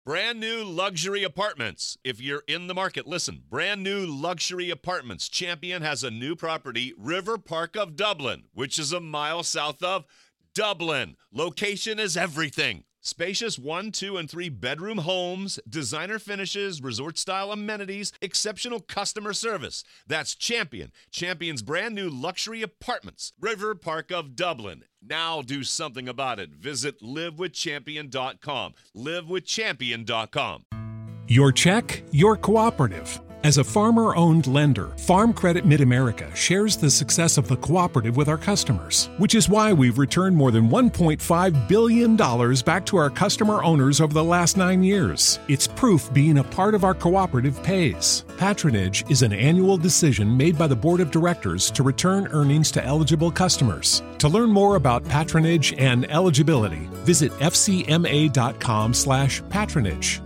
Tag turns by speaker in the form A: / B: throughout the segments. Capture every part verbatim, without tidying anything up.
A: Brand new luxury apartments. If you're in the market, listen. Brand new luxury apartments. Champion has a new property, River Park of Dublin, which is a mile south of Dublin. Location is everything. Spacious one, two, and three bedroom homes, designer finishes, resort-style amenities, exceptional customer service. That's Champion. Champion's brand new luxury apartments, River Park of Dublin. Now do something about it. Visit live with champion dot com. live with champion dot com.
B: Your check, your cooperative. As a farmer-owned lender, Farm Credit Mid-America shares the success of the cooperative with our customers, which is why we've returned more than one point five billion dollars back to our customer owners over the last nine years. It's proof being a part of our cooperative pays. Patronage is an annual decision made by the Board of Directors to return earnings to eligible customers. To learn more about patronage and eligibility, visit f c m a dot com slash patronage.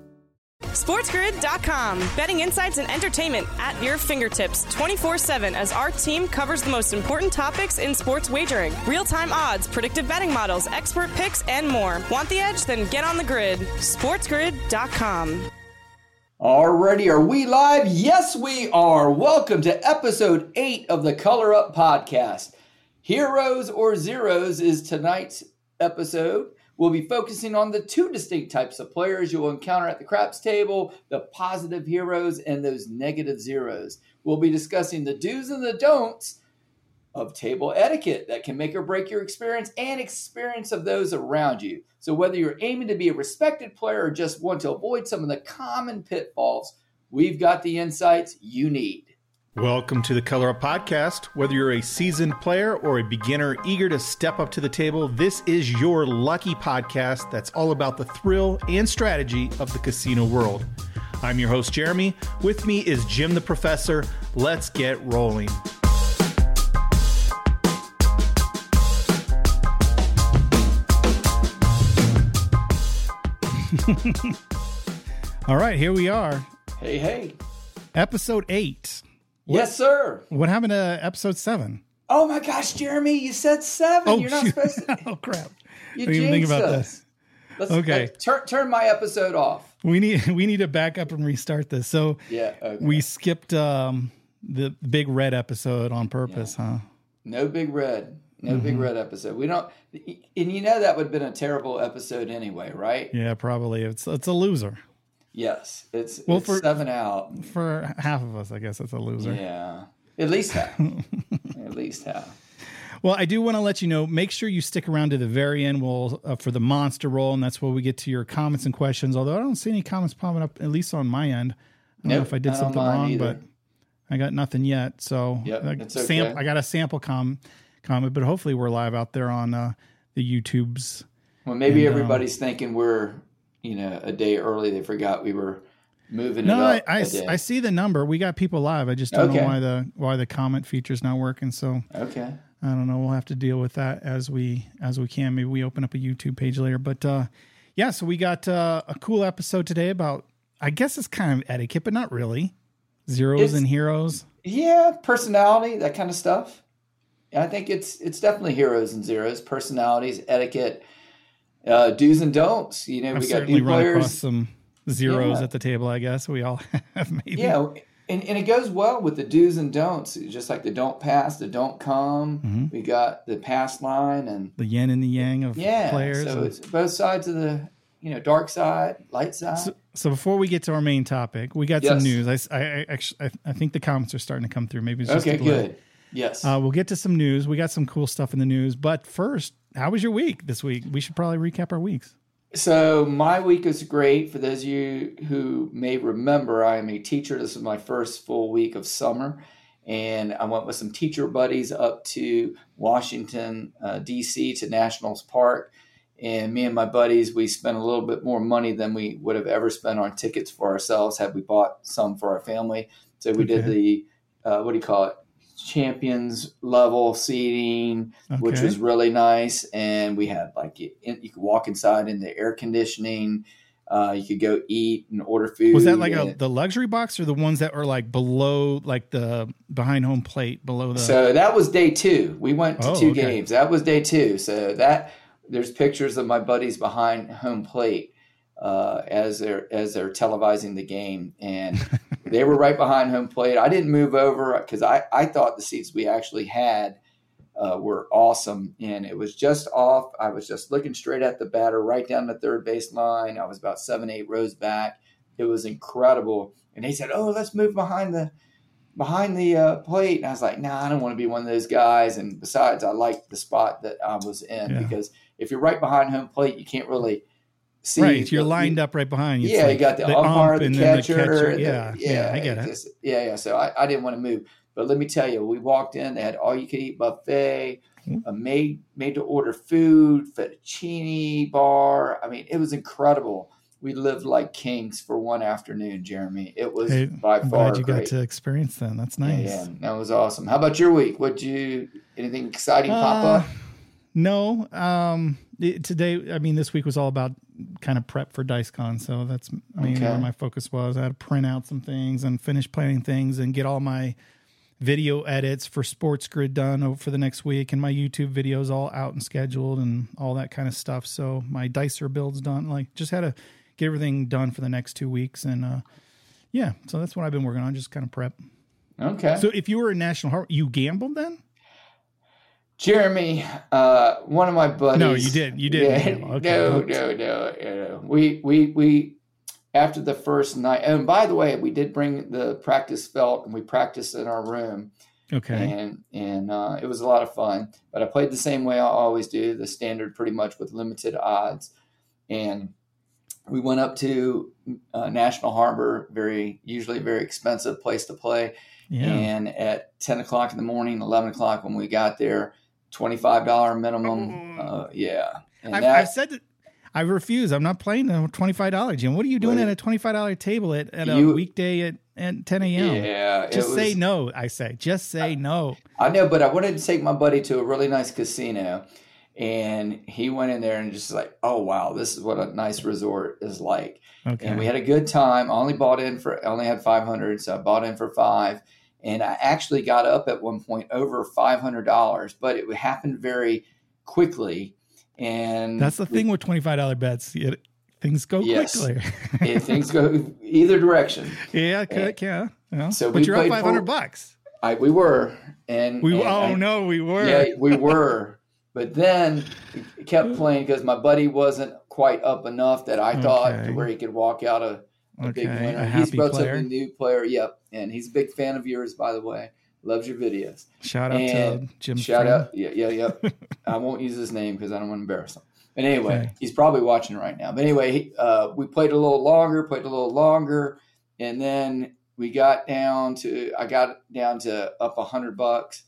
C: SportsGrid dot com. Betting insights and entertainment at your fingertips twenty-four seven as our team covers the most important topics in sports wagering. Real-time odds, predictive betting models, expert picks, and more. Want the edge? Then get on the grid. SportsGrid dot com.
D: Alrighty, are we live? Yes, we are. Welcome to episode eight of the Color Up Podcast. Heroes or Zeros is tonight's episode. We'll be focusing on the two distinct types of players you'll encounter at the craps table, the positive heroes and those negative zeros. We'll be discussing the do's and the don'ts of table etiquette that can make or break your experience and experience of those around you. So whether you're aiming to be a respected player or just want to avoid some of the common pitfalls, we've got the insights you need.
E: Welcome to the Color Up Podcast. Whether you're a seasoned player or a beginner eager to step up to the table, this is your lucky podcast that's all about the thrill and strategy of the casino world. I'm your host, Jeremy. With me is Jim the Professor. Let's get rolling. All right, here we are.
D: Hey, hey.
E: Episode eight.
D: Yes, sir.
E: What happened to episode seven?
D: Oh my gosh, Jeremy, you said seven.
E: Oh,
D: You're not
E: shoot.
D: supposed to.
E: Oh, crap.
D: You
E: I didn't even think
D: jinxed
E: about
D: us.
E: this.
D: Let's,
E: Okay.
D: Let's turn, turn my episode off.
E: We need we need to back up and restart this. So
D: Yeah. Okay.
E: we skipped um, the big red episode on purpose,
D: Yeah.
E: huh?
D: No big red. No
E: Mm-hmm.
D: big red episode. We don't. And you know that would have been a terrible episode anyway, right?
E: Yeah, probably. It's it's a loser.
D: Yes. It's,
E: Well,
D: it's
E: for-
D: seven out.
E: For half of us, I guess it's a loser.
D: Yeah. At least half. At least half.
E: Well, I do want to let you know, make sure you stick around to the very end we'll, uh, for the monster roll, and that's where we get to your comments and questions, although I don't see any comments popping up, at least on my end. I don't know
D: Nope,
E: if I did
D: not on
E: something
D: mine
E: wrong,
D: either.
E: but I got nothing yet. So
D: Yep,
E: like,
D: it's okay.
E: sam- I got a sample com- comment, but hopefully we're live out there on uh, the YouTubes.
D: Well, maybe
E: And, um,
D: everybody's thinking we're, you know, a day early. They forgot we were moving
E: No,
D: it
E: I,
D: up
E: I,
D: a day.
E: I see the number. We got people live. I just don't
D: Okay.
E: know why the why the comment feature's not working. So
D: Okay.
E: I don't know. We'll have to deal with that as we as we can. Maybe we open up a YouTube page later. But uh, yeah, so we got uh, a cool episode today about, I guess it's kind of etiquette, but not really. Zeros
D: It's-
E: and heroes.
D: Yeah, personality, that kind of stuff. I think it's it's definitely heroes and zeros, personalities, etiquette, uh, do's and don'ts. You know,
E: I've
D: we got
E: certainly
D: new
E: run across
D: players.
E: some zeros
D: Yeah.
E: at the table, I guess. We all have maybe.
D: Yeah, and, and it goes well with the do's and don'ts, just like the don't pass, the don't come.
E: Mm-hmm.
D: We got the pass line and
E: The yin and the yang of
D: yeah,
E: players.
D: so
E: and-
D: it's both sides of the, you know, dark side, light side.
E: So, so before we get to our main topic, we got
D: Yes.
E: some news. I, s- I- I actually, I, I think the comments are starting to come through. Maybe it's just
D: Okay,
E: a delay.
D: good. Yes.
E: Uh, we'll get to some news. We got some cool stuff in the news. But first, how was your week this week? We should probably recap our weeks.
D: So my week was great. For those of you who may remember, I am a teacher. This is my first full week of summer. And I went with some teacher buddies up to Washington, uh, D C to Nationals Park. And me and my buddies, we spent a little bit more money than we would have ever spent on tickets for ourselves had we bought some for our family. So we did
E: Okay.
D: the, uh, what do you call it? Champions level seating, which
E: Okay.
D: was really nice. And we had like, you, you could walk inside in the air conditioning. Uh, you could go eat and order food.
E: Was that like a,
D: and-
E: the luxury box or the ones that were like below, like the behind home plate below the?
D: So that was day two. We went to
E: Oh,
D: two
E: okay.
D: games. That was day two. So that there's pictures of my buddies behind home plate. uh, as they're as they're televising the game, and they were right behind home plate. I didn't move over because I I thought the seats we actually had uh, were awesome, and it was just off. I was just looking straight at the batter, right down the third base line. I was about seven eight rows back. It was incredible, and they said, "Oh, let's move behind the." behind the uh, plate. And I was like, nah, I don't want to be one of those guys. And besides, I liked the spot that I was in yeah. because if you're right behind home plate, you can't really see.
E: Right. You're the, lined you, up right behind you.
D: Yeah. Like you got the, the umpire, the catcher. The catcher.
E: The, yeah,
D: yeah.
E: Yeah. I get it.
D: Just, yeah. Yeah. So I, I didn't want to move. But let me tell you, we walked in, they had all you could eat buffet, mm-hmm. a made, made to order food, fettuccine bar. I mean, it was incredible. We lived like kings for one afternoon, Jeremy. It was hey, by
E: I'm
D: far
E: glad you
D: great.
E: got to experience that. That's nice.
D: Yeah, yeah, that was awesome. How about your week? What you anything exciting uh, pop up?
E: No. Um, it, today, I mean, this week was all about kind of prep for DiceCon, so that's mainly okay. where my focus was. I had to print out some things and finish planning things and get all my video edits for Sports Grid done for the next week, and my YouTube videos all out and scheduled and all that kind of stuff. So my Dicer build's done. Like, just had to get everything done for the next two weeks. And uh, yeah, so that's what I've been working on, just kind of prep.
D: Okay.
E: So if you were a National Harbor, you gambled then?
D: Jeremy, uh, one of my buddies.
E: No, you didn't. You didn't.
D: Yeah,
E: okay.
D: No, no, no, no. We, we, we, after the first night, and by the way, we did bring the practice felt and we practiced in our room.
E: Okay.
D: And, and uh, it was a lot of fun, but I played the same way I always do, the standard pretty much with limited odds. And we went up to uh, National Harbor, very usually a very expensive place to play. Yeah. And at ten o'clock in the morning, eleven o'clock when we got there, twenty-five dollars minimum. Uh, yeah. And
E: I've,
D: that,
E: I've said that I refuse. I'm not playing a twenty-five dollars, Jim. What are you doing wait, at a twenty-five dollars table at, at
D: you,
E: a weekday at, at ten a.m.?
D: Yeah.
E: Just
D: was,
E: say no, I say. Just say no.
D: I know, but I wanted to take my buddy to a really nice casino. And he went in there and just like, oh, wow, this is what a nice resort is like. Okay. And we had a good time. I only bought in for, I only had five hundred. So I bought in for five. And I actually got up at one point over five hundred dollars, but it happened very quickly. And
E: that's the we, thing with twenty-five dollars bets. It, things go yes, quickly.
D: it, things go either direction.
E: Yeah, and, yeah. yeah.
D: So
E: but you're up five hundred
D: for,
E: bucks.
D: I, we were. And
E: we
D: and
E: Oh,
D: I,
E: no, we were.
D: Yeah, we were. But then he kept playing because my buddy wasn't quite up enough that I thought
E: okay.
D: to where he could walk out a, a
E: okay.
D: big winner.
E: A
D: he's relatively
E: player.
D: new player. Yep. And he's a big fan of yours, by the way. Loves your videos.
E: Shout out
D: and
E: to Jim.
D: Shout
E: friend.
D: out. Yeah, yeah, yep. I won't use his name because I don't want to embarrass him. But anyway, okay. he's probably watching right now. But anyway, he, uh, we played a little longer, played a little longer. And then we got down to, I got down to up a hundred bucks.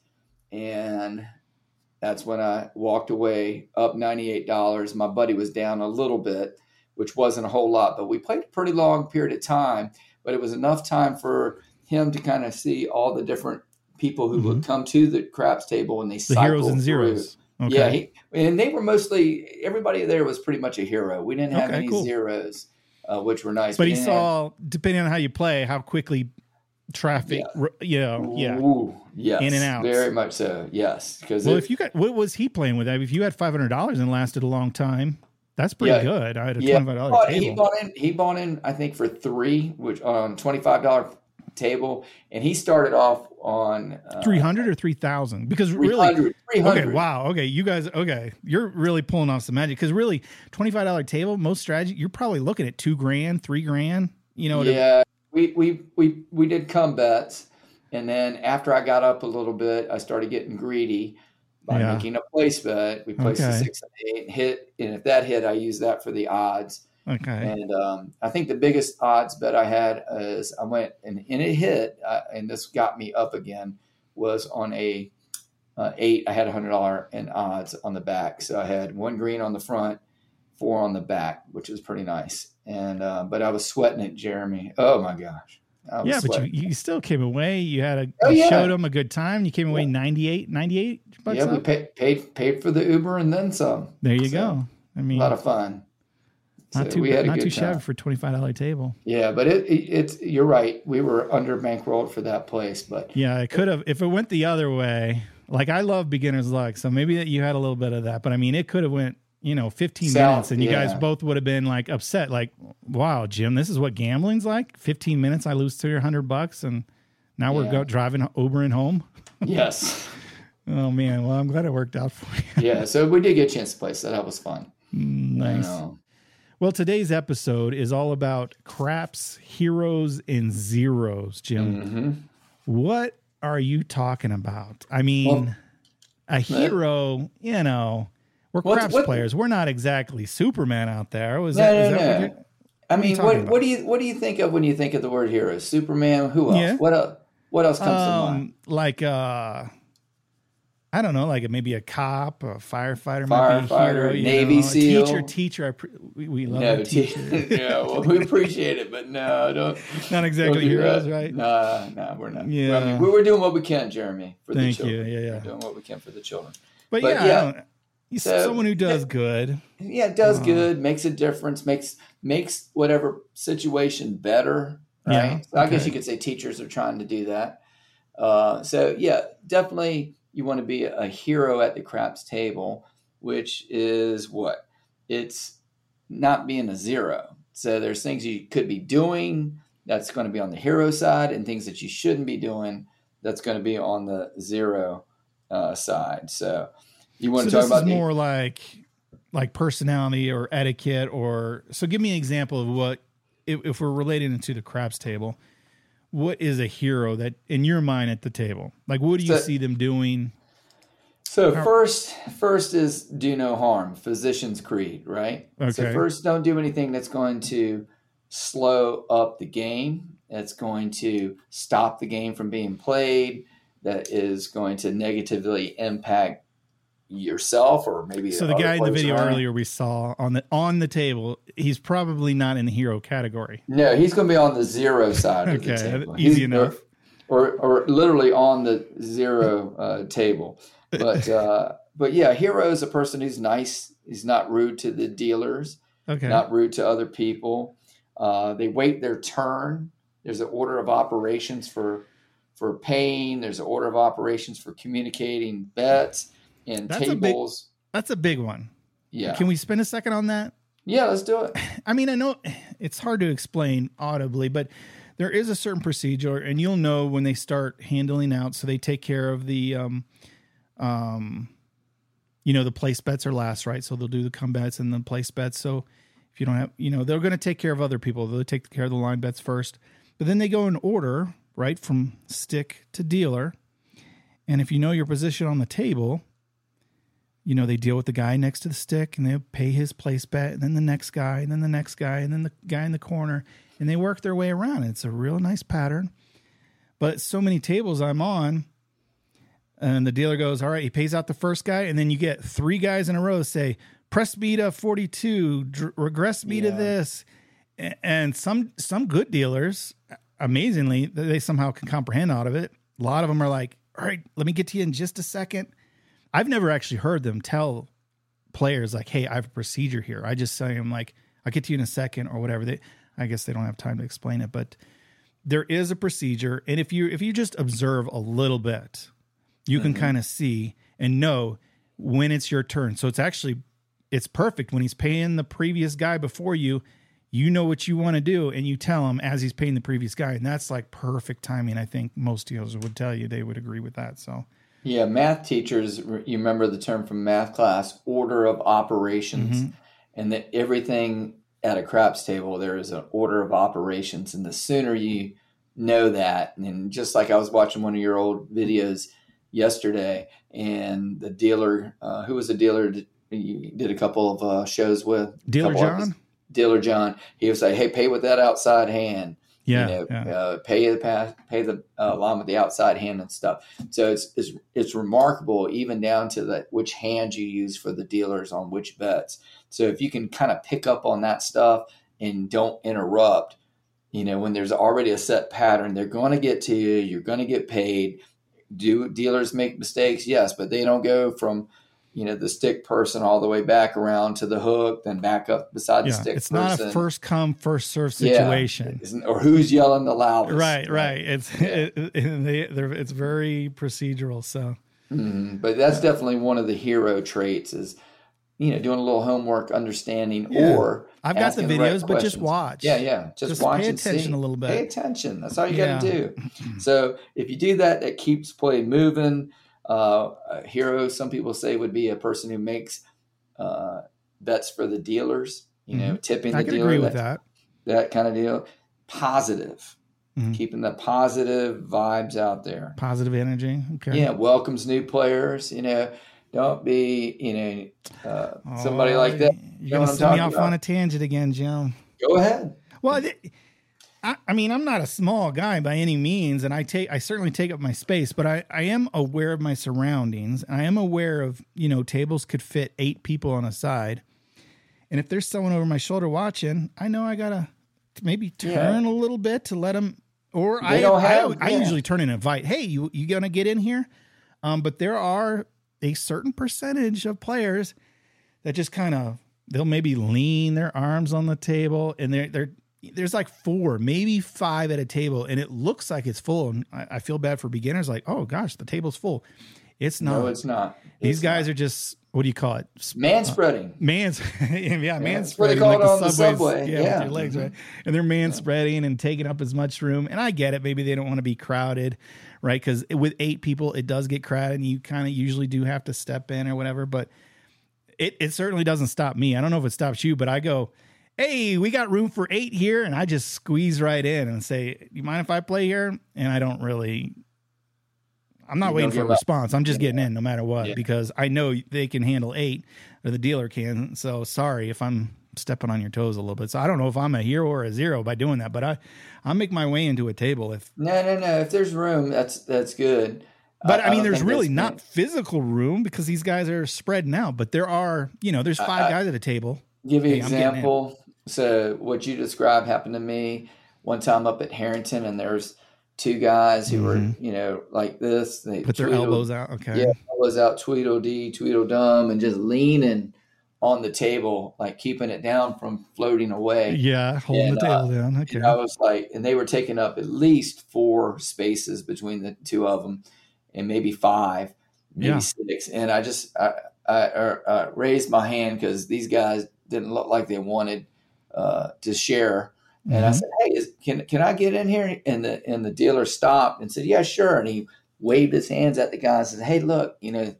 D: And that's when I walked away up ninety-eight dollars. My buddy was down a little bit, which wasn't a whole lot, but we played a pretty long period of time, but it was enough time for him to kind of see all the different people who mm-hmm. would come to the craps table and they
E: the
D: cycle
E: heroes and
D: through.
E: zeros. Okay.
D: Yeah. He, and they were mostly, everybody there was pretty much a hero. We didn't have
E: okay,
D: any
E: cool.
D: zeros, uh, which were nice.
E: But
D: we
E: he saw, have, depending on how you play, how quickly traffic, yeah. you know, yeah.
D: Ooh, yes.
E: In and out.
D: Very much so. Yes. Because
E: well,
D: it,
E: if you got, what was he playing with? If you had five hundred dollars and lasted a long time, that's pretty yeah, good. I had a
D: yeah,
E: twenty-five dollars table.
D: He bought in, he bought in, I think for three, which on um, twenty-five dollars table. And he started off on uh,
E: three hundred or three thousand because
D: three hundred,
E: really,
D: three hundred.
E: Okay. Wow. Okay. You guys, okay. You're really pulling off some magic because really twenty-five dollars table, most strategy, you're probably looking at two grand, three grand, you know.
D: Yeah. We, we, we, we did come bets. And then after I got up a little bit, I started getting greedy by yeah. making a place bet. We placed
E: okay.
D: a six and eight and hit. And if that hit, I used that for the odds.
E: Okay.
D: And um, I think the biggest odds bet I had is I went and, and it hit, uh, and this got me up again, was on a uh, eight. I had one hundred dollars in odds on the back. So I had one green on the front, four on the back, which was pretty nice. And uh, but I was sweating it, Jeremy. Oh, my gosh.
E: Yeah, but you, you still came away. You had a
D: oh,
E: you
D: yeah.
E: showed them a good time. You came away
D: yeah.
E: ninety-eight, ninety-eight bucks.
D: Yeah,
E: up?
D: we paid, paid paid for the Uber and then some.
E: There you
D: so,
E: go. I mean,
D: a lot of fun.
E: Not
D: so
E: too
D: we had
E: not
D: a good
E: too
D: time.
E: shabby for a twenty-five dollars table.
D: Yeah, but it, it it's you're right. We were under bankrolled for that place, but
E: yeah, it could have if it went the other way. Like I love beginner's luck, so maybe that you had a little bit of that. But I mean, it could have went you know, fifteen
D: South,
E: minutes, and you
D: yeah.
E: guys both would have been like upset, like, wow, Jim, this is what gambling's like. fifteen minutes, I lose three hundred bucks, and now we're
D: Yeah.
E: go, driving, Ubering home.
D: Yes.
E: Oh man, well, I'm glad it worked out for you.
D: Yeah, so we did get a chance to play, so that was fun.
E: Nice.
D: know.
E: Well, today's episode is all about craps, heroes, and zeros, Jim.
D: Mm-hmm.
E: What are you talking about? I mean,
D: Well,
E: a hero, you know, we're
D: What's-
E: craps
D: what-
E: players. We're not exactly Superman out there. Was
D: No,
E: that,
D: no,
E: is that
D: no.
E: what you're,
D: I
E: what are you
D: mean,
E: talking
D: what
E: about?
D: what do you what do you think of when you think of the word hero? Superman? Who else?
E: Yeah.
D: What else? What else comes to mind?
E: um, like, uh, I don't know, like maybe a cop, a firefighter, might be a
D: Firefighter,
E: hero, you
D: Navy
E: know, a
D: SEAL.
E: teacher, teacher. I pre- we, we love
D: No,
E: our
D: te-
E: teachers.
D: no, well, we appreciate it, but no, don't.
E: Not exactly
D: don't do
E: heroes,
D: that.
E: right?
D: No, no, we're not.
E: Yeah.
D: I mean, we we're doing what we can, Jeremy, for
E: Thank
D: the
E: you.
D: children.
E: Yeah, yeah.
D: We're doing what we can for the children.
E: But,
D: But
E: yeah,
D: yeah.
E: I don't, he's
D: So,
E: someone who does
D: yeah.
E: good.
D: Yeah, it does
E: Uh,
D: good, makes a difference, makes makes whatever situation better. Right.
E: Yeah,
D: So I guess
E: okay.
D: you could say teachers are trying to do that. Uh, so yeah, definitely you want to be a hero at the craps table, which is what? It's not being a zero. So there's things you could be doing that's going to be on the hero side, and things that you shouldn't be doing that's going to be on the zero uh, side. So you want
E: So
D: to talk
E: this
D: about
E: is
D: the,
E: more like like personality or etiquette, or so give me an example of what, if, if we're relating it to the craps table, what is a hero that in your mind at the table? Like, what do you
D: So-
E: see them doing?
D: So first, first is do no harm, physician's creed, right? So
E: Okay.
D: first, don't do anything that's going to slow up the game. That's going to stop the game from being played. That is going to negatively impact yourself or maybe
E: So the
D: other
E: guy in the
D: players
E: video
D: around.
E: earlier we saw on the on the table, he's probably not in the hero category.
D: No, he's going to be on the zero side of the
E: Okay,
D: table.
E: easy
D: He's-
E: enough.
D: Or, or literally on the zero uh, table. But uh, but yeah, hero is a person who's nice. He's not rude to the dealers.
E: Okay.
D: Not rude to other people. Uh, they wait their turn. There's an order of operations for for paying. There's an order of operations for communicating bets and
E: That's a big-
D: tables.
E: That's a big one.
D: Yeah.
E: Can we spend a second on that?
D: Yeah, let's do it.
E: I mean, I know it's hard to explain audibly, but there is a certain procedure, and you'll know when they start handling out. So they take care of the, um, um, you know, the place bets are last, right? So they'll do the come bets and then place bets. So if you don't have, you know, they're going to take care of other people. They'll take care of the line bets first, but then they go in order, right, from stick to dealer. And if you know your position on the table, you know, they deal with the guy next to the stick and they pay his place bet, and then the next guy, and then the next guy, and then the guy in the corner, and they work their way around. It's a real nice pattern. But so many tables I'm on, and the dealer goes, all right, he pays out the first guy, and then you get three guys in a row that say, press me to forty-two, dr- regress me to
D: Yeah.
E: this. A- And some some good dealers, amazingly, they somehow can comprehend out of it. A lot of them are like, all right, let me get to you in just a second. I've never actually heard them tell players like, hey, I have a procedure here. I just say them like, I'll get to you in a second or whatever. They, I guess they don't have time to explain it, but there is a procedure. And if you, if you just observe a little bit, you can kind of see and know when it's your turn. So it's actually, it's perfect when he's paying the previous guy before you, you know what you want to do, and you tell him as he's paying the previous guy. And that's like perfect timing. I think most dealers would tell you, they would agree with that. So
D: Yeah, math teachers, you remember the term from math class, order of operations,
E: Mm-hmm.
D: and that everything at a craps table, there is an order of operations. And the sooner you know that, and just like I was watching one of your old videos yesterday, and the dealer, uh, who was the dealer that you did a couple of uh, shows with?
E: Dealer
D: Couple of-
E: John?
D: Dealer John, he was like, hey, pay with that outside hand.
E: Yeah,
D: you know,
E: yeah.
D: Uh, pay the pass, pay the uh, line with the outside hand and stuff. So it's it's it's remarkable, even down to the which hand you use for the dealers on which bets. So if you can kind of pick up on that stuff and don't interrupt, you know, when there's already a set pattern, they're going to get to you. You're going to get paid. Do dealers make mistakes? Yes, but they don't go from, you know, the stick person all the way back around to the hook, then back up beside the
E: Yeah,
D: stick
E: it's
D: person.
E: not a first come, first serve
D: Yeah.
E: situation.
D: Isn't- or who's yelling the loudest.
E: Right, right. It's it, it, they, they're, it's very procedural. So
D: Mhm. But that's definitely one of the hero traits is, you know, doing a little homework, understanding,
E: Yeah.
D: or
E: I've got the
D: asking
E: videos,
D: right
E: but just
D: questions.
E: watch.
D: Yeah, yeah, just,
E: Just
D: watch
E: pay
D: and
E: attention
D: see.
E: a little bit.
D: Pay attention. That's all you
E: Yeah.
D: got to do. So if you do that, that keeps play moving. Uh, a hero, some people say, would be a person who makes uh, bets for the dealers. You know,
E: Mhm.
D: tipping the
E: I can
D: dealer.
E: agree with
D: that,
E: that.
D: that kind of deal. Positive.
E: Mhm.
D: Keeping the positive vibes out there.
E: Positive energy. Okay.
D: Yeah, welcomes new players. You know, don't be, you know, uh, somebody
E: Oh,
D: like that.
E: You're
D: know
E: going
D: what
E: to
D: I'm
E: send me
D: talking
E: off
D: about?
E: on a tangent again, Jim.
D: Go ahead.
E: Well, th- I, I mean, I'm not a small guy by any means, and I take I certainly take up my space, but I, I am aware of my surroundings. I am aware of, you know, tables could fit eight people on a side. And if there's someone over my shoulder watching, I know I got to maybe turn
D: Yeah.
E: a little bit to let them, or
D: They
E: I,
D: don't
E: I,
D: have-
E: I
D: yeah.
E: usually turn and invite, hey, you, you going to get in here? Um, but there are a certain percentage of players that just kind of, they'll maybe lean their arms on the table, and they're, they're, there's like four, maybe five at a table, and it looks like it's full. And I, I feel bad for beginners. Like, oh gosh, the table's full. It's not.
D: No, it's not.
E: These
D: It's
E: guys
D: not.
E: are just, what do you call it?
D: man spreading.
E: Mans, yeah, man
D: That's what they
E: spreading
D: call
E: like
D: it on
E: the
D: the
E: subways,
D: subway.
E: yeah,
D: Yeah.
E: with your legs,
D: Mhm.
E: right? And they're man spreading and taking up as much room. And I get it. Maybe they don't want to be crowded, right? Because with eight people, it does get crowded, and you kind of usually do have to step in or whatever. But it it certainly doesn't stop me. I don't know if it stops you, but I go, hey, we got room for eight here, and I just squeeze right in and say, you mind if I play here? And I don't really. I'm not
D: You
E: waiting
D: don't
E: for a
D: give up.
E: response. I'm just getting in no matter what,
D: Yeah.
E: because I know they can handle eight, or the dealer can. So sorry if I'm stepping on your toes a little bit. So I don't know if I'm a hero or a zero by doing that, but I I make my way into a table if.
D: No, no, no. If there's room, that's that's good.
E: But I, mean,
D: don't
E: there's
D: think
E: really
D: that's
E: not
D: been-
E: physical room because these guys are spreading out. But there are, you know, there's five
D: I-
E: guys at a table.
D: Give you an
E: Hey, I'm getting in.
D: example. So what you described happened to me one time up at Harrington, and there's two guys who were, you know, like this. They
E: Mm-hmm. Put their
D: tweedle-
E: elbows out. Okay.
D: Yeah, elbows out, Tweedledee, Tweedledum, and just leaning on the table, like keeping it down from floating away.
E: Yeah, holding
D: And,
E: the table
D: uh,
E: down. Okay.
D: And I was like, and they were taking up at least four spaces between the two of them, and maybe five, maybe
E: Yeah.
D: six. And I just I, I, uh, uh, raised my hand because these guys didn't look like they wanted uh, to share. And I
E: Mhm.
D: said, "Hey, is, can can I get in here?" And the and the dealer stopped and said, "Yeah, sure." And he waved his hands at the guy and said, "Hey, look, you know,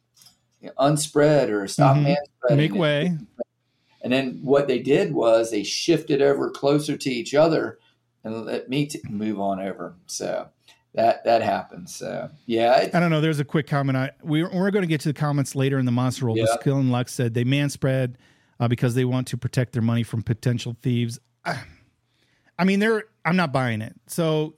D: unspread or stop
E: Mhm.
D: man spreading."
E: Make way.
D: And then what they did was they shifted over closer to each other and let me t- move on over. So that that happened. So yeah, it,
E: I don't know. There's a quick comment. I we we're going to get to the comments later in the Monster Roll.
D: Yeah.
E: But Skill and Lux said they man spread uh, because they want to protect their money from potential thieves. I, I mean, they're. I'm not buying it. So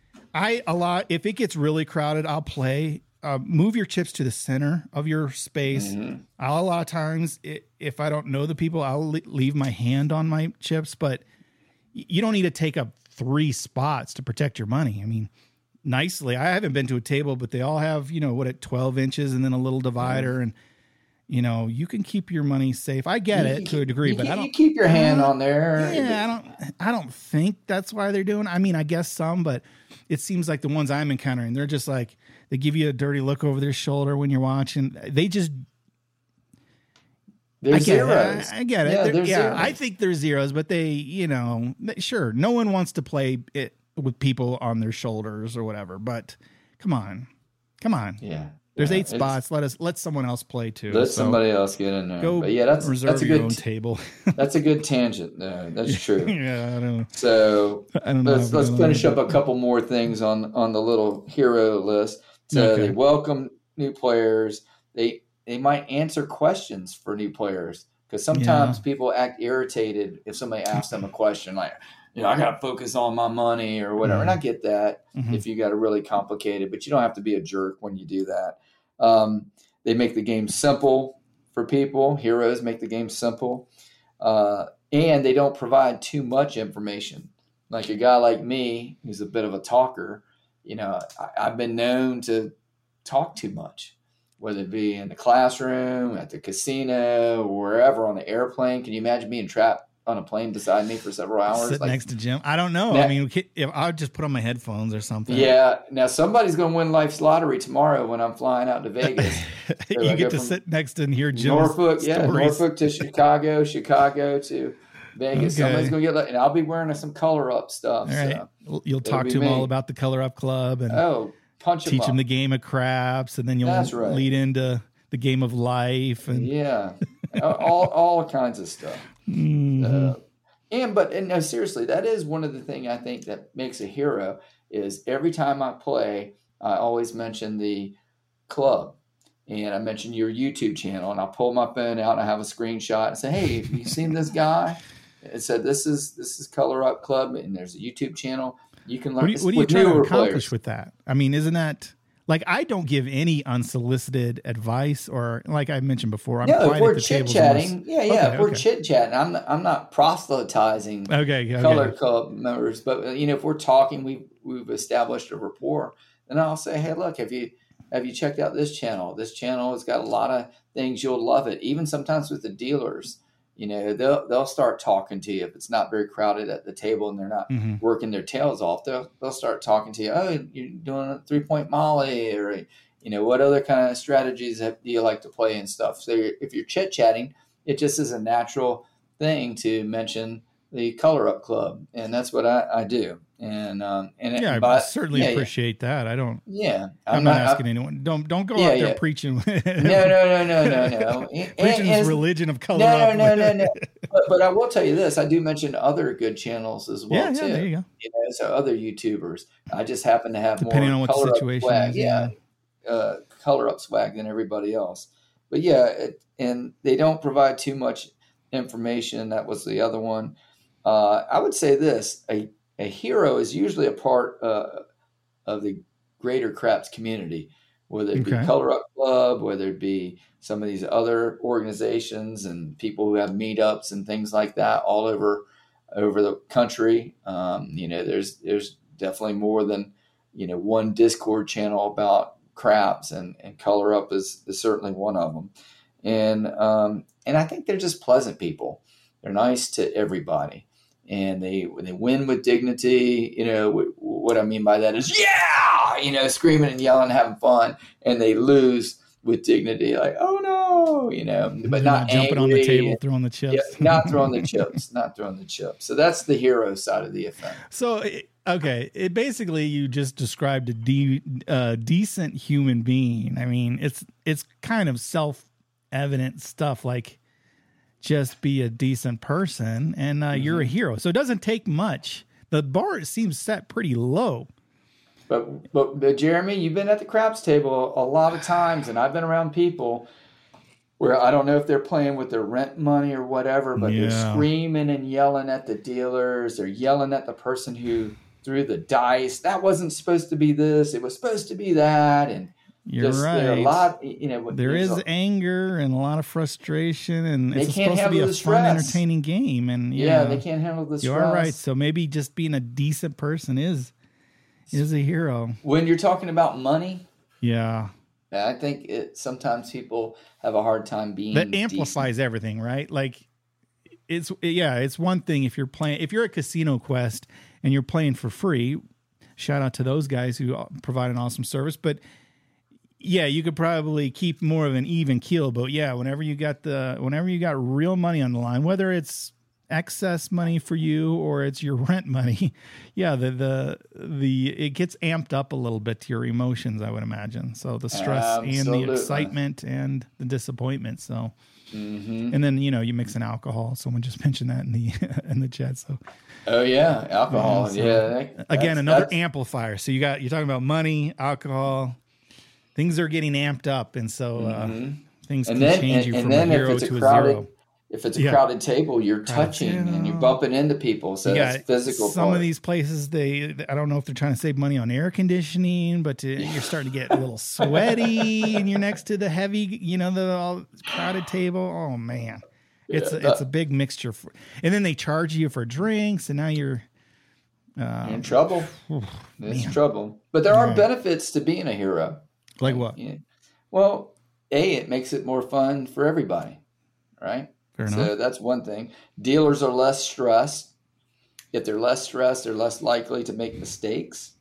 E: I a lot. If it gets really crowded, I'll play. Uh, move your chips to the center of your space.
D: Mhm.
E: I'll, a lot of times, i if I don't know the people, I'll le- leave my hand on my chips. But y- you don't need to take up three spots to protect your money. I mean, nicely. I haven't been to a table, but they all have, you know, what, at twelve inches and then a little divider. And, you know, you can keep your money safe. I get
D: you
E: it
D: keep-
E: to a degree,
D: you
E: but
D: keep-
E: I don't.
D: You keep your hand
E: Uh,
D: on there.
E: Yeah, I don't. I don't think that's why they're doing. I mean, I guess some, but it seems like the ones I'm encountering, they're just like they give you a dirty look over their shoulder when you're watching. They just.
D: They're
E: I get
D: zeros.
E: it. I, I get it.
D: Yeah,
E: They're-
D: they're
E: yeah,
D: zeros.
E: I think they're zeros, but they, you know, they- sure, no one wants to play it with people on their shoulders or whatever. But come on, come on.
D: Yeah.
E: There's
D: Yeah,
E: eight
D: it's-
E: spots. Let us let someone else play too.
D: Let
E: So
D: somebody else get in there.
E: go.
D: But yeah, that's
E: reserve
D: that's a
E: your
D: good
E: own
D: t-
E: table.
D: that's a good tangent. No, that's true.
E: yeah, I don't.
D: So
E: I don't know.
D: let's
E: if we're
D: let's
E: gonna
D: finish
E: do
D: up a couple more things on on the little hero list. So
E: Okay.
D: they welcome new players. They they might answer questions for new players because sometimes
E: Yeah.
D: people act irritated if somebody asks them a question like, you know, I got to focus on my money or whatever.
E: Mhm.
D: And I get that
E: Mhm.
D: if you got a really complicated, but you don't have to be a jerk when you do that. Um, they make the game simple for people. Heroes make the game simple. Uh, and they don't provide too much information. Like a guy like me, who's a bit of a talker, you know, I, I've been known to talk too much, whether it be in the classroom, at the casino, or wherever on the airplane. Can you imagine being trapped on a plane beside me for several hours.
E: Sit
D: like,
E: next to Jim. I don't know.
D: Now,
E: I mean, if I would just put on my headphones or something.
D: Yeah. Now somebody's going to win life's lottery tomorrow when I'm flying out to Vegas. So
E: you get to sit next and hear Jim's
D: Norfolk,
E: stories.
D: yeah, Norfolk to Chicago, Chicago to Vegas.
E: Okay.
D: Somebody's going to get, and I'll be wearing some color up stuff.
E: All right.
D: So
E: You'll talk to
D: me.
E: him all about the Color Up Club and
D: oh, punch
E: teach
D: him
E: him the game of craps, and then you'll
D: That's right.
E: lead into the game of life. And
D: yeah, all all kinds of stuff.
E: Mhm.
D: Uh, and but and no, seriously, that is one of the things I think that makes a hero is every time I play, I always mention the club. And I mentioned your YouTube channel, and I'll pull my phone out and I have a screenshot and say, "Hey, have you seen this guy?" It said, "This is this is Color Up Club, and there's a YouTube channel. You can learn."
E: What, do you, what are you trying to accomplish with that? I mean, isn't that like I don't give any unsolicited advice, or like I mentioned before, I'm
D: no,
E: quiet
D: if we're
E: at the
D: chit
E: tables
D: chatting,
E: unless-
D: yeah, yeah.
E: Okay,
D: if we're
E: okay.
D: chit chatting, I'm not, I'm not proselytizing
E: Okay, okay.
D: Color Club members, but you know, if we're talking, we we've established a rapport. Then I'll say, "Hey, look, have you have you checked out this channel? This channel has got a lot of things you'll love it." Even sometimes with the dealers, you know, they'll they'll start talking to you if it's not very crowded at the table and they're not
E: Mm-hmm.
D: working their tails off. They'll they'll start talking to you. "Oh, you're doing a three point molly," or you know, what other kind of strategies have, do you like to play and stuff? So you're, if you're chit chatting, it just is a natural thing to mention the Color Up Club, and that's what I, I do. And um, and
E: Yeah,
D: but,
E: I certainly
D: yeah,
E: appreciate that. I don't.
D: Yeah,
E: I'm,
D: I'm
E: not,
D: not
E: asking anyone. Don't don't go
D: Yeah,
E: out there
D: yeah.
E: preaching.
D: No, no, no, no, no, no. And-
E: Preaching
D: and-
E: this religion of color.
D: No,
E: up.
D: no, no, no, no. But, but I will tell you this: I do mention other good channels as well
E: Yeah, yeah,
D: too.
E: there you go.
D: You know, so other YouTubers. I just happen to have
E: Depending
D: more
E: on what the
D: Color Up
E: situation
D: swag,
E: is,
D: yeah, uh, Color Up swag than everybody else. But yeah, it, and they don't provide too much information. That was the other one. Uh, I would say this: a a hero is usually a part uh, of the greater craps community, whether it be
E: Okay.
D: Color Up Club, whether it be some of these other organizations and people who have meetups and things like that all over over the country. Um, you know, there's there's definitely more than you know one Discord channel about craps, and, and Color Up is, is certainly one of them. And um, and I think they're just pleasant people. They're nice to everybody. And they they win with dignity. You know, w- what I mean by that is, yeah, you know, screaming and yelling, having fun. And they lose with dignity, like, oh no, you know, but not
E: jumping on the
D: angry
E: table,
D: and-
E: throwing the chips.
D: yeah, not throwing the chips, not throwing the chips. So that's the hero side of the offense.
E: So, it- okay, it basically you just described a de- uh, decent human being. I mean, it's it's kind of self-evident stuff, like just be a decent person, and uh, you're a hero. So it doesn't take much. The bar seems set pretty low.
D: But, but but Jeremy, you've been at the craps table a lot of times, and I've been around people where I don't know if they're playing with their rent money or whatever, but
E: Yeah.
D: they're screaming and yelling at the dealers. They're yelling at the person who threw the dice. That wasn't supposed to be this. It was supposed to be that. And
E: You're
D: just,
E: right.
D: there are a lot, you know,
E: There
D: there's
E: is
D: a-
E: anger and a lot of frustration, and
D: They
E: it's
D: can't
E: supposed to be
D: handle
E: a
D: the
E: fun,
D: stress.
E: entertaining game. And
D: yeah,
E: yeah,
D: they can't handle the stress.
E: you are right. So maybe just being a decent person is is a hero.
D: When you're talking about money,
E: Yeah.
D: I think it, sometimes people have a hard time being
E: That
D: decent.
E: amplifies everything, right? Like it's yeah, it's one thing if you're playing if you're at Casino Quest and you're playing for free. Shout out to those guys who provide an awesome service, but yeah, you could probably keep more of an even keel. But yeah, whenever you got the whenever you got real money on the line, whether it's excess money for you or it's your rent money, yeah, the the the it gets amped up a little bit to your emotions, I would imagine. So the stress and
D: Absolutely.
E: the excitement and the disappointment. So
D: Mhm.
E: and then you know you mix in alcohol. Someone just mentioned that in the in the chat. So
D: Oh yeah, alcohol.
E: Yeah, so-
D: yeah, that-
E: again,
D: that's-
E: another
D: that's-
E: amplifier. So you got you're talking about money, alcohol, things are getting amped up, and so uh, things
D: and
E: can
D: then
E: change
D: and,
E: you
D: and
E: from
D: then
E: a
D: if
E: hero
D: it's
E: to
D: a
E: a
D: crowded,
E: zero.
D: if it's a
E: Yeah.
D: crowded table, you're touching and you're bumping into people. So
E: You
D: that's
E: got
D: physical.
E: some
D: part.
E: of these places. They I don't know if they're trying to save money on air conditioning, but to, you're starting to get a little sweaty, and you're next to the heavy, you know, the all crowded table. Oh man, it's
D: Yeah,
E: a, it's
D: that-
E: a big mixture. For, and then they charge you for drinks, and now you're.
D: You're
E: Um,
D: in trouble. It's trouble. But there are benefits to being a hero.
E: like what?
D: Yeah. Well, A, it makes it more fun for everybody, right?
E: Fair
D: so
E: enough.
D: that's one thing. Dealers are less stressed. If they're less stressed, they're less likely to make mistakes.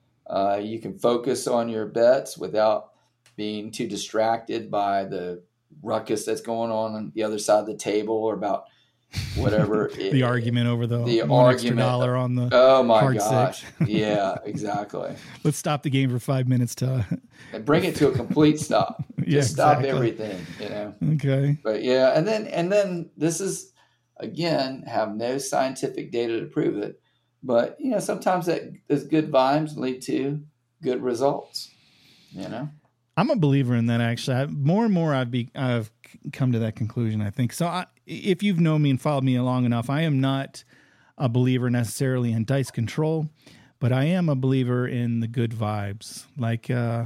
D: Uh, you can focus on your bets without being too distracted by the ruckus that's going on on the other side of the table or about whatever.
E: the
D: it,
E: argument over the,
D: the
E: one
D: argument,
E: extra dollar on the
D: oh my
E: hard
D: gosh.
E: six.
D: Yeah, exactly.
E: Let's stop the game for five minutes to
D: And bring it to a complete stop. Just
E: Yeah,
D: stop
E: exactly.
D: everything, you know.
E: Okay.
D: But yeah, and then and then this is again have no scientific data to prove it, but you know sometimes that those good vibes lead to good results. You know,
E: I'm a believer in that. Actually, I, more and more I've be I've come to that conclusion. I think so. I, if you've known me and followed me long enough, I am not a believer necessarily in dice control, but I am a believer in the good vibes. Like, uh,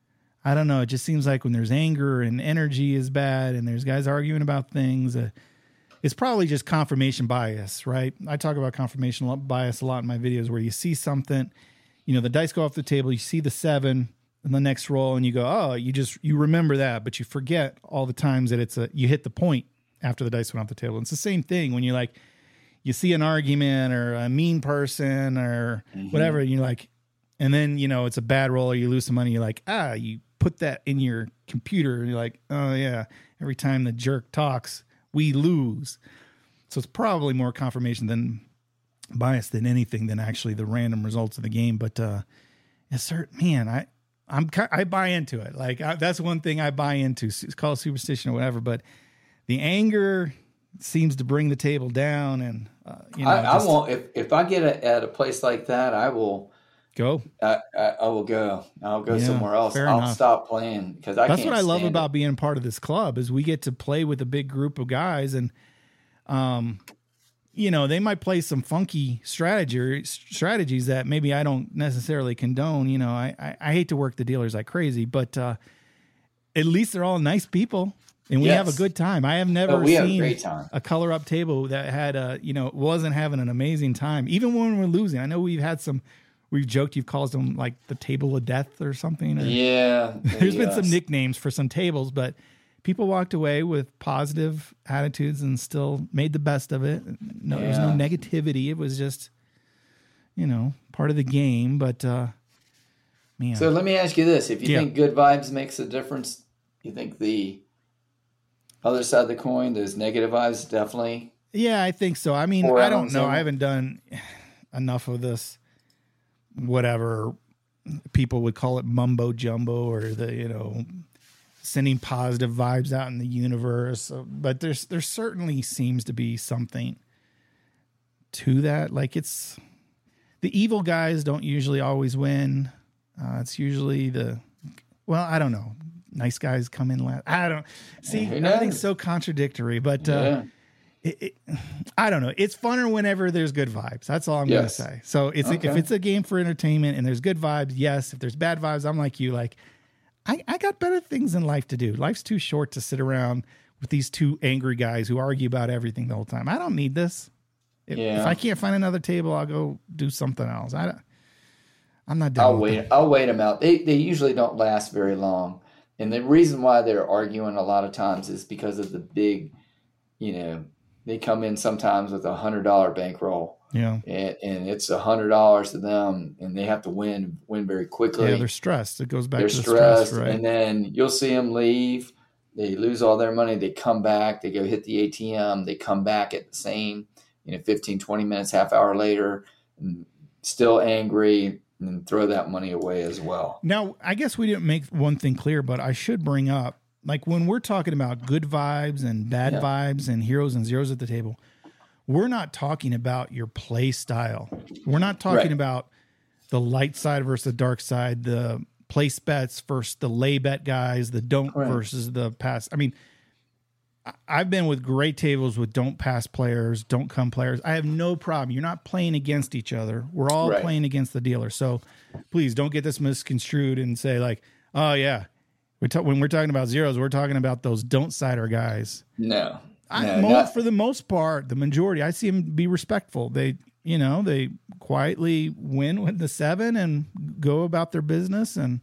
E: I don't know. It just seems like when there's anger and energy is bad, and there's guys arguing about things. Uh, it's probably just confirmation bias, right? I talk about confirmation bias a lot in my videos, where you see something, you know, the dice go off the table, you see the seven in the next roll, and you go, oh, you just you remember that, but you forget all the times that it's a you hit the point after the dice went off the table. It's the same thing when you like you see an argument or a mean person or mm-hmm. whatever, and you're like, and then you know it's a bad roll or you lose some money. You're like, ah, you put that in your computer, and you're like, oh yeah, every time the jerk talks, we lose. So it's probably more confirmation than bias than anything than actually the random results of the game. But uh, it's certain, man, I. I'm I buy into it. Like I, that's one thing I buy into. It's called superstition or whatever, but the anger seems to bring the table down. And uh, you know,
D: I, I
E: just
D: won't. If if I get a, at a place like that, I will
E: go.
D: I, I, I will go. I'll go
E: Yeah,
D: somewhere else.
E: fair
D: I'll
E: enough.
D: stop playing because I.
E: That's
D: can't
E: what I love
D: stand
E: about
D: it.
E: being part of this club is we get to play with a big group of guys, and um, you know, they might play some funky strategy strategies that maybe I don't necessarily condone. You know, I, I, I hate to work the dealers like crazy, but uh, at least they're all nice people and we
D: Yes.
E: have a good time. I have never
D: Oh, we have a
E: seen
D: great time.
E: a color up table that had a, you know, wasn't having an amazing time. Even when we're losing, I know we've had some, we've joked, you've called them like the table of death or something. Or,
D: Yeah,
E: there's been
D: yes.
E: some nicknames for some tables, but people walked away with positive attitudes and still made the best of it. No, there was no
D: Yeah.
E: negativity. It was just, you know, part of the game. But uh, man,
D: So let me ask you this: if you
E: Yeah.
D: think good vibes makes a difference, you think the other side of the coin, those negative vibes, definitely.
E: yeah, I think so. I mean,
D: Or
E: I
D: I
E: don't
D: don't
E: know.
D: know.
E: I haven't done enough of this, whatever people would call it, mumbo jumbo, or the, you know, sending positive vibes out in the universe. So, but there's there certainly seems to be something to that. Like it's the evil guys don't usually always win. Uh, it's usually the well, I don't know. Nice guys come in last. I don't see.
D: Who knows?
E: Everything's so contradictory, but uh,
D: Yeah.
E: it, it, I don't know. It's funner whenever there's good vibes. That's all I'm
D: Yes.
E: going to say. So it's if
D: Okay.
E: it's a game for entertainment and there's good vibes, yes. If there's bad vibes, I'm like you. Like I, I got better things in life to do. Life's too short to sit around with these two angry guys who argue about everything the whole time. I don't need this. If,
D: Yeah.
E: if I can't find another table, I'll go do something else. I, don't- I'm not down
D: I'll
E: with
D: wait.
E: that.
D: I'll wait them out. They they usually don't last very long, and the reason why they're arguing a lot of times is because of the big, you know, they come in sometimes with a hundred dollar bankroll,
E: Yeah.
D: and, and it's a hundred dollars to them, and they have to win win very quickly.
E: Yeah, they're stressed. It goes back
D: They're
E: to the
D: stressed,
E: stress, right?
D: and then you'll see them leave. They lose all their money. They come back. They go hit the A T M. They come back at the same, you know, fifteen, twenty minutes, half hour later, and still angry, and throw that money away as well.
E: Now, I guess we didn't make one thing clear, but I should bring up, like when we're talking about good vibes and bad
D: Yeah.
E: vibes and heroes and zeros at the table, we're not talking about your play style. We're not talking
D: Right.
E: about the light side versus the dark side, the place bets versus the lay bet guys, the don't
D: Right.
E: versus the pass. I mean, I- I've been with great tables with don't pass players, don't come players. I have no problem. You're not playing against each other. We're all
D: Right.
E: playing against the dealer. So please don't get this misconstrued and say like, oh yeah, we ta- when we're talking about zeros, we're talking about those don't sider guys.
D: No,
E: I,
D: no,
E: mo-
D: not-
E: for the most part, the majority, I see them be respectful. They, you know, they quietly win with the seven and go about their business, and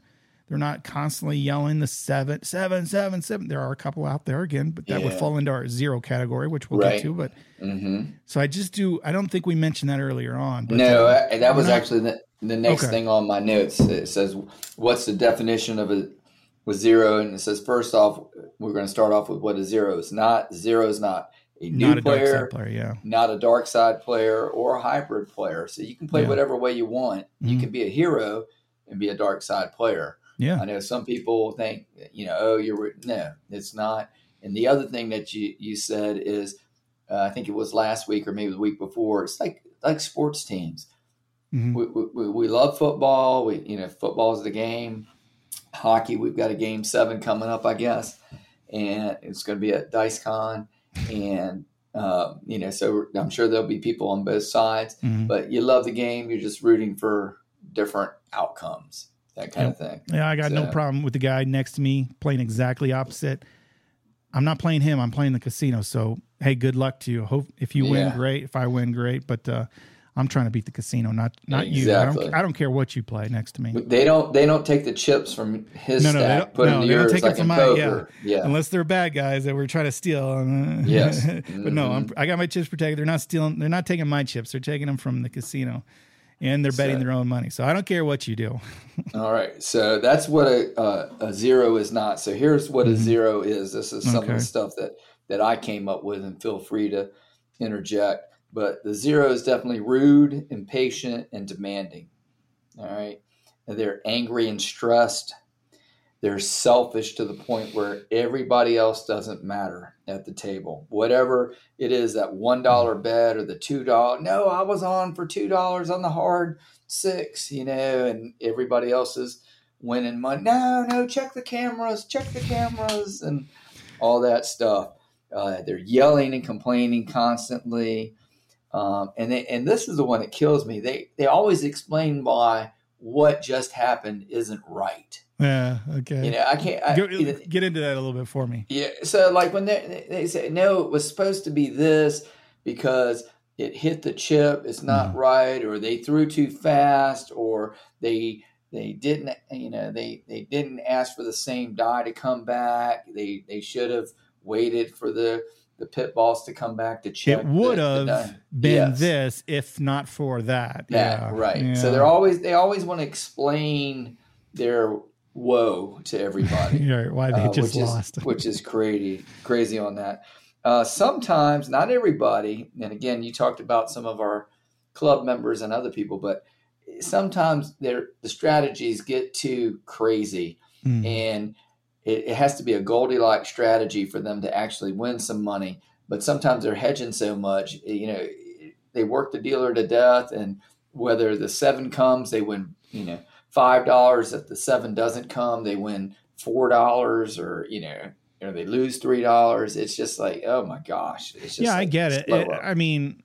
E: They're not constantly yelling the seven, seven, seven, seven. There are a couple out there again, but that
D: yeah.
E: would fall into our zero category, which we'll
D: right.
E: get to. But
D: mm-hmm.
E: so I just do. I don't think we mentioned that earlier on. But,
D: no,
E: uh,
D: I, that was
E: not,
D: actually the, the next
E: okay.
D: thing on my notes. It says, "What's the definition of a with zero?" And it says, first off, we're going to start off with what a zero is not. Zero is not a new
E: not a
D: player,
E: dark side player, yeah,
D: not a dark side player or a hybrid player. So you can play
E: yeah.
D: whatever way you want. Mm-hmm. You can be a hero and be a dark side player.
E: Yeah,
D: I know some people think, you know, oh, you're no, it's not. And the other thing that you you said is, uh, I think it was last week or maybe the week before. It's like like sports teams. Mm-hmm. We, we we love football. We you know football is the game. Hockey, we've got a game seven coming up, I guess, and it's going to be at DiceCon, and um, you know, so I'm sure there'll be people on both sides. Mm-hmm. But you love the game. You're just rooting for different outcomes. That kind
E: yeah.
D: of thing.
E: Yeah, I got so. no problem with the guy next to me playing exactly opposite. I'm not playing him. I'm playing the casino. So, hey, good luck to you. Hope if you win, yeah. great. If I win, great. But uh, I'm trying to beat the casino, not not
D: exactly.
E: you. I don't, I don't care what you play next to me.
D: They don't. They don't take the chips from his
E: no, no,
D: stack.
E: They don't,
D: put
E: no,
D: them to
E: they
D: yours
E: don't take
D: like
E: it from
D: in
E: my,
D: poker.
E: Yeah.
D: yeah.
E: Unless they're bad guys that we're trying to steal.
D: Yes.
E: but mm-hmm. no, I'm, I got my chips protected. They're not stealing. They're not taking my chips. They're taking them from the casino. And they're betting so, their own money. So I don't care what you do. All
D: right. So that's what a, uh, a zero is not. So here's what mm-hmm. a zero is. This is some okay. of the stuff that, that I came up with, and feel free to interject. But the zero is definitely rude, impatient, and demanding. All right. And they're angry and stressed. They're selfish to the point where everybody else doesn't matter at the table. Whatever it is, that one dollar bet or the two dollars. No, I was on for two dollars on the hard six, you know, and everybody else is winning money. No, no, check the cameras, check the cameras, and all that stuff. Uh, they're yelling and complaining constantly. Um, and they, and this is the one that kills me. They they always explain why what just happened isn't right.
E: Yeah. Okay.
D: You know, I can't I,
E: Go, get into that a little bit for me.
D: Yeah. So, like when they they say no, it was supposed to be this because it hit the chip. It's not mm. right, or they threw too fast, or they they didn't. You know, they they didn't ask for the same die to come back. They they should have waited for the the pit balls to come back to check.
E: It would
D: the,
E: have
D: the
E: been
D: yes.
E: this if not for that.
D: That
E: yeah.
D: right.
E: Yeah.
D: So they're always they always want to explain their woe to everybody.
E: Yeah, why they
D: uh,
E: just
D: which
E: lost.
D: Is, which is crazy, crazy on that. Uh, sometimes, not everybody, and again, you talked about some of our club members and other people, but sometimes the strategies get too crazy, mm. and it, it has to be a Goldilocks strategy for them to actually win some money. But sometimes they're hedging so much, you know, they work the dealer to death, and whether the seven comes, they win, you know, five dollars. If the seven doesn't come, they win four dollars, or you know, or they lose three dollars. It's just like, oh my gosh! It's just
E: yeah,
D: like,
E: I get it. it I mean,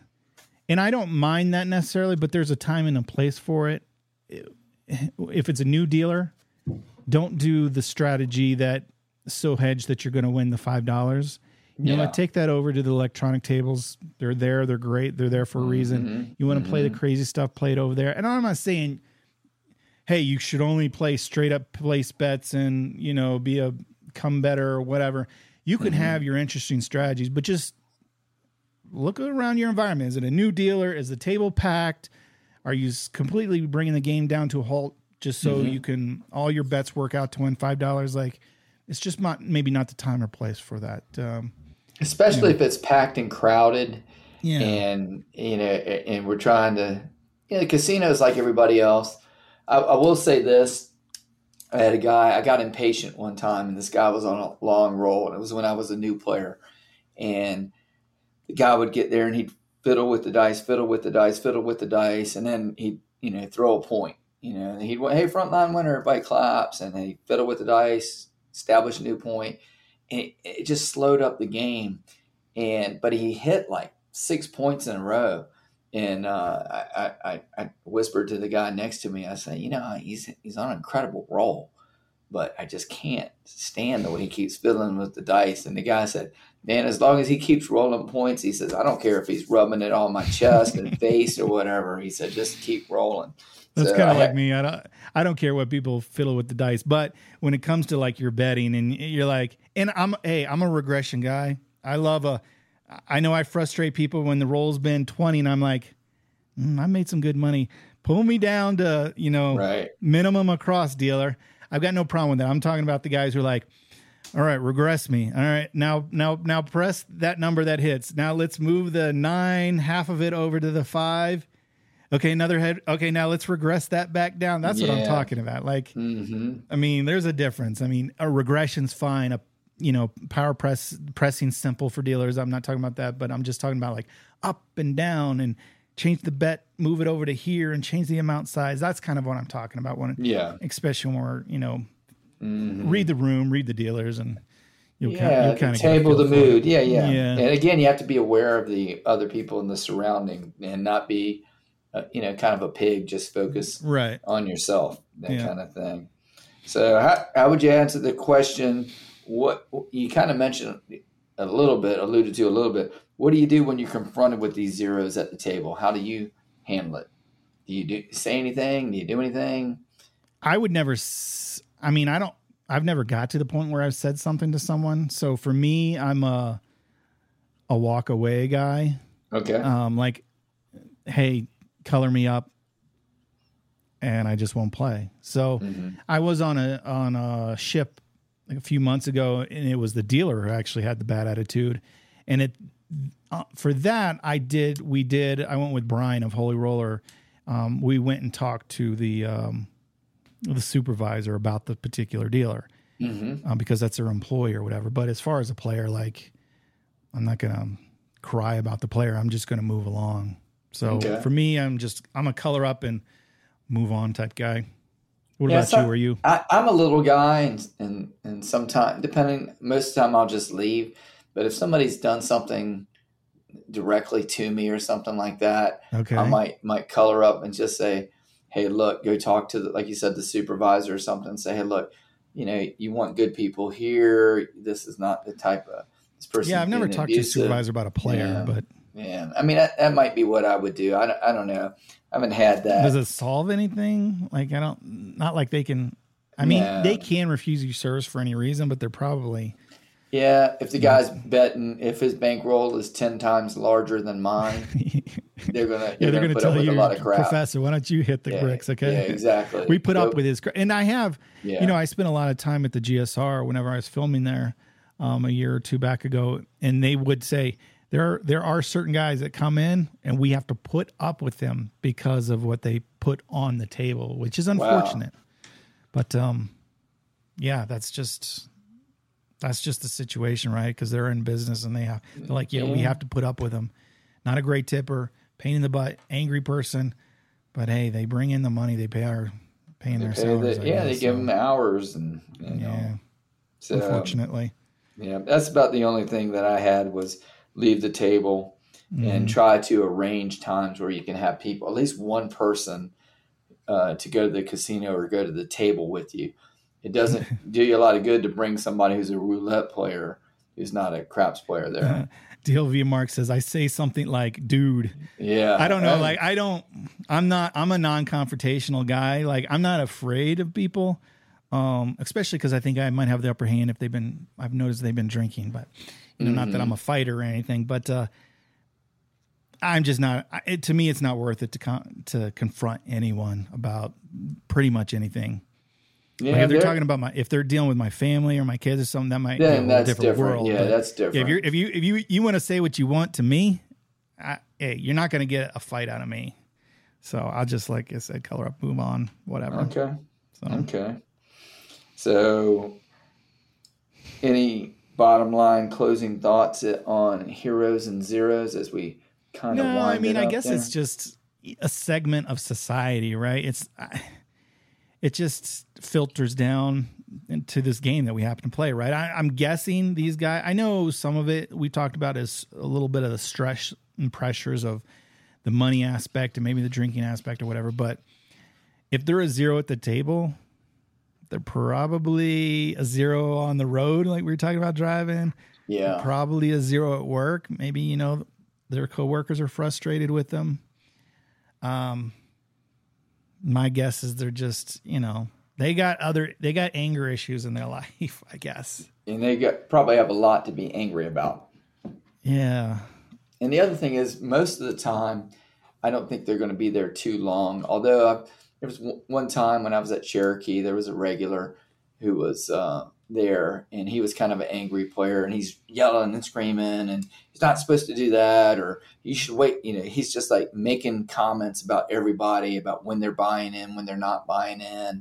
E: and I don't mind that necessarily, but there's a time and a place for it. If it's a new dealer, don't do the strategy that so hedged that you're going to win the five dollars. You yeah. know, take that over to the electronic tables. They're there. They're great. They're there for a reason. Mm-hmm. You want to mm-hmm. play the crazy stuff, play it over there. And I'm not saying, hey, you should only play straight up place bets and, you know, be a come better or whatever. You can mm-hmm. have your interesting strategies, but just look around your environment. Is it a new dealer? Is the table packed? Are you completely bringing the game down to a halt just so mm-hmm. you can, all your bets work out to win five dollars? Like, it's just not, maybe not the time or place for that. Um,
D: Especially you know. if it's packed and crowded,
E: yeah.
D: and you know, and we're trying to. You know, the casino is like everybody else. I, I will say this: I had a guy. I got impatient one time, and this guy was on a long roll, and it was when I was a new player. And the guy would get there, and he'd fiddle with the dice, fiddle with the dice, fiddle with the dice, and then he'd you know throw a point. You know, and he'd went, "Hey, front line winner!" Everybody claps, and he fiddle with the dice, establish a new point. And it, it just slowed up the game, and but he hit like six points in a row, and uh, I, I, I whispered to the guy next to me. I said, "You know, he's he's on an incredible roll, but I just can't stand the way he keeps fiddling with the dice. And the guy said, man, as long as he keeps rolling points, he says, I don't care if he's rubbing it on my chest and face or whatever. He said, just keep rolling.
E: That's
D: So
E: kind of
D: I
E: like
D: had-
E: me. I don't, I don't care what people fiddle with the dice, but when it comes to like your betting and you're like, and I'm, hey, I'm a regression guy. I love a, I know I frustrate people when the roll's been twenty and I'm like, mm, I made some good money. Pull me down to, you know,
D: Right.
E: minimum across dealer. I've got no problem with that. I'm talking about the guys who are like, all right, regress me. All right, now, now, now press that number that hits. Now let's move the nine, half of it over to the five. Okay, another head. Okay, now let's regress that back down. That's what I'm
D: Yeah.
E: talking about. Like,
D: Mhm.
E: I mean, there's a difference. I mean, a regression's fine. A, you know, power press pressing simple for dealers. I'm not talking about that, but I'm just talking about like up and down and change the bet, move it over to here and change the amount size. That's kind of what I'm talking about when,
D: Yeah.
E: especially when we're, you know, read the room, read the dealers, and you'll
D: Yeah,
E: kind, you'll
D: the
E: kind of
D: table the mood. Yeah, yeah,
E: Yeah.
D: And again, you have to be aware of the other people in the surrounding and not be, uh, you know, kind of a pig, just focus
E: Right.
D: on yourself, that
E: Yeah.
D: kind of thing. So how, how would you answer the question? What you kind of mentioned a little bit, alluded to a little bit. What do you do when you're confronted with these zeros at the table? How do you handle it? Do you do say anything? Do you do anything?
E: I would never, s- I mean, I don't, I've never got to the point where I've said something to someone. So for me, I'm a, a walk away guy.
D: Okay.
E: Um, like, hey, color me up, and I just won't play. So
D: Mhm.
E: I was on a on a ship like a few months ago, and it was the dealer who actually had the bad attitude. And it uh, for that I did we did I went with Brian of Holy Roller. Um, we went and talked to the um, the supervisor about the particular dealer
D: Mm-hmm.
E: uh, because that's their employee or whatever. But as far as a player, like, I'm not gonna cry about the player. I'm just gonna move along. So
D: Okay.
E: for me, I'm just I'm a color up and move on type guy. What
D: Yeah,
E: about
D: so-
E: you? Are you?
D: I, I'm a little guy, and and and sometimes, depending, most of the time I'll just leave. But if somebody's done something directly to me or something like that,
E: Okay.
D: I might might color up and just say, "Hey, look, go talk to the, like you said, the supervisor or something. Say, hey, look, you know, you want good people here. This is not the type of this person."
E: Yeah, I've never talked to a supervisor about a player,
D: Yeah.
E: but
D: Yeah, I mean that, that might be what I would do. I don't, I don't know. I haven't had that.
E: does it solve anything? Like, I don't, not like they can, I mean,
D: No.
E: they can refuse you service for any reason, but they're probably,
D: Yeah, if the guy's betting, if his bankroll is ten times larger than mine, they're gonna
E: yeah,
D: they're,
E: they're
D: gonna
E: going to
D: put
E: tell
D: up with
E: you,
D: a lot of crap.
E: Professor, why don't you hit the
D: Yeah,
E: bricks? Okay.
D: yeah, exactly.
E: We put up
D: Go-
E: with his, cra- and I have,
D: Yeah.
E: you know, I spent a lot of time at the G S R whenever I was filming there um, a year or two back ago, and they would say, There are, there are certain guys that come in and we have to put up with them because of what they put on the table, which is unfortunate. But um, yeah, that's just that's just the situation, right? Because they're in business and they have they're like, yeah, we
D: Yeah.
E: have to put up with them. Not a great tipper, pain in the butt, angry person, but hey, they bring in the money, they pay our paying their
D: They pay the-
E: salaries. I
D: yeah, they
E: guess,
D: give
E: so,
D: them hours, and you know,
E: yeah,
D: so,
E: unfortunately.
D: yeah, that's about the only thing that I had was leave the table
E: Mm-hmm.
D: and try to arrange times where you can have people, at least one person, uh, to go to the casino or go to the table with you. It doesn't do you a lot of good to bring somebody who's a roulette player who's not a craps player there.
E: D L V Mark says, I say something like, dude.
D: Yeah,
E: I don't know.
D: And-
E: Like, I don't, I'm not, I'm a non-confrontational guy. Like, I'm not afraid of people, um, especially because I think I might have the upper hand if they've been, I've noticed they've been drinking, but, you know, not that I'm a fighter or anything, but uh, I'm just not, it, to me, it's not worth it to con- to confront anyone about pretty much anything.
D: yeah,
E: Like if they're
D: they're-
E: talking about my, if they're dealing with my family or my kids or something, that might be a
D: Then
E: whole
D: that's
E: different,
D: different.
E: world.
D: Yeah,
E: but
D: that's different.
E: If you're, if you, if you, you want to say what you want to me, I, hey, you're not going to get a fight out of me. So I'll just, like I said, color up, move on, whatever.
D: Okay.
E: So
D: Okay. So, any bottom line closing thoughts on heroes and zeros as we kind of
E: no,
D: wind
E: I mean,
D: it
E: I
D: up
E: guess
D: there?
E: it's just a segment of society, right? It's, I, it just filters down into this game that we happen to play, right? I, I'm guessing these guys, I know some of it we talked about is a little bit of the stress and pressures of the money aspect and maybe the drinking aspect or whatever. But if they're a zero at the table, They're probably a zero on the road, like we were talking about driving.
D: Yeah.
E: Probably a zero at work. Maybe, you know, their coworkers are frustrated with them. Um, my guess is they're just, you know, they got other, they got anger issues in their life, I guess.
D: And they got, probably have a lot to be angry about.
E: Yeah.
D: And the other thing is, most of the time, I don't think they're going to be there too long. Although I, there was w- one time when I was at Cherokee, there was a regular who was uh, there, and he was kind of an angry player, and he's yelling and screaming, and he's not supposed to do that, or you should wait. You know, he's just like making comments about everybody, about when they're buying in, when they're not buying in,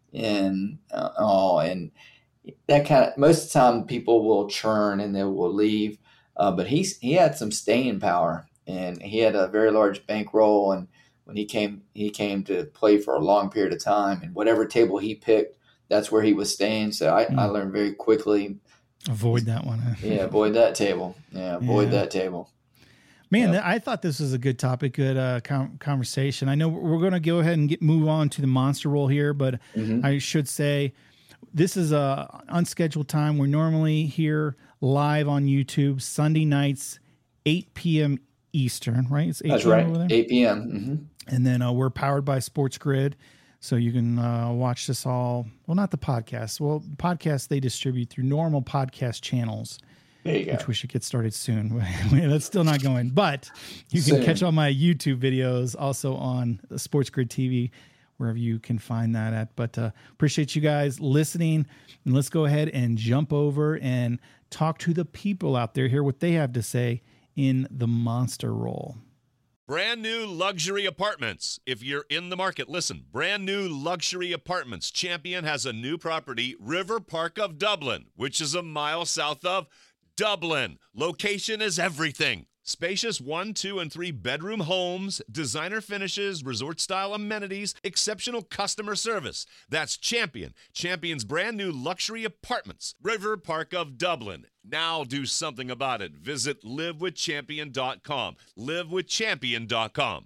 D: and uh, oh, and that kind of, most of the time people will churn and they will leave. Uh, but he's he had some staying power, and he had a very large bankroll. And when he came, he came to play for a long period of time. And whatever table he picked, that's where he was staying. So I, mm. I learned very quickly.
E: Avoid that one. Huh?
D: Yeah, avoid that table. Yeah, avoid yeah. that table.
E: Man,
D: yep.
E: I thought this was a good topic, good uh, com- conversation. I know we're going to go ahead and get move on to the monster roll here, but mm-hmm. I should say this is a unscheduled time. We're normally here live on YouTube Sunday nights, eight p.m. Eastern, right? It's eight
D: That's right, over there? eight p.m. Mm-hmm.
E: And then uh, we're powered by Sports Grid, so you can uh, watch this all. Well, not the podcast. Well, podcasts they distribute through normal podcast channels.
D: There you go.
E: Which we should get started soon. That's still not going, but you can soon. Catch all my YouTube videos also on Sports Grid T V, wherever you can find that at. But uh, appreciate you guys listening, and let's go ahead and jump over and talk to the people out there, hear what they have to say in the monster roll.
A: Brand new luxury apartments. If you're in the market, listen. Brand new luxury apartments. Champion has a new property, River Park of Dublin, which is a mile south of Dublin. Location is everything. Spacious one, two, and three bedroom homes, designer finishes, resort-style amenities, exceptional customer service. That's Champion. Champion's brand new luxury apartments, River Park of Dublin. Now do something about it. Visit live with champion dot com. live with champion dot com.